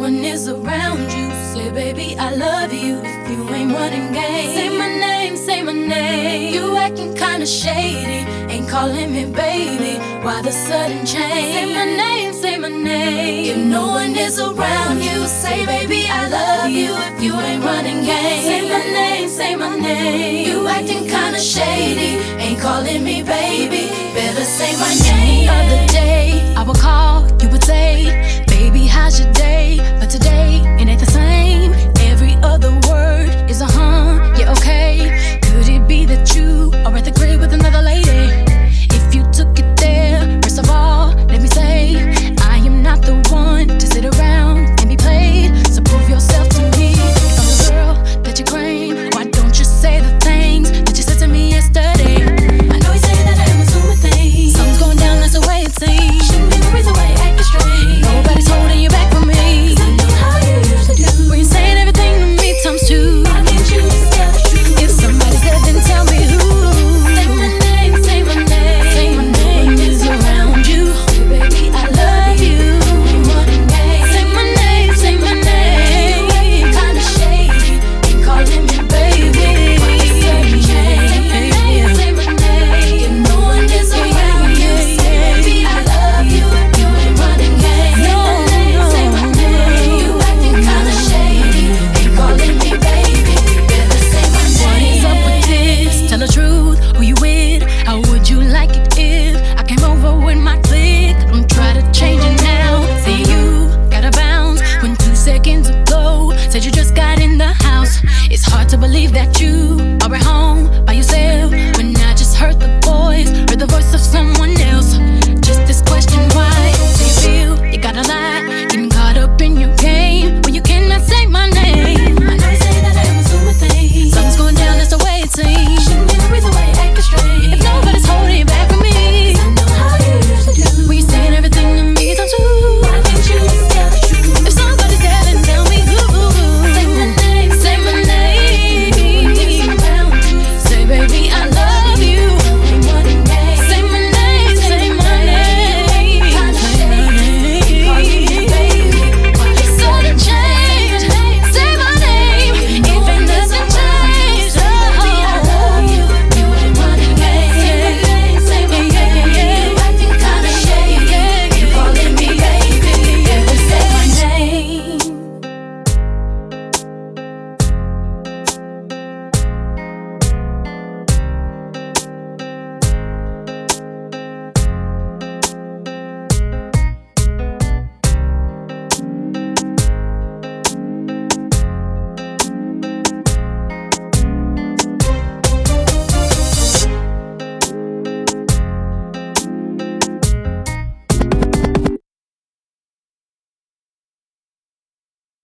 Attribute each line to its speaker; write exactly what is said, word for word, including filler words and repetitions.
Speaker 1: one is around you, say baby I love you if you ain't running game. Say my name, say my name. You acting kinda shady, ain't calling me baby. Why the sudden change? Say my name, say my name. If no one is around you, say baby I love you if you ain't running game. Say my name, say my name. You acting kinda shady, ain't calling me baby. Better say my name. The other day I would call, you would say, baby how's your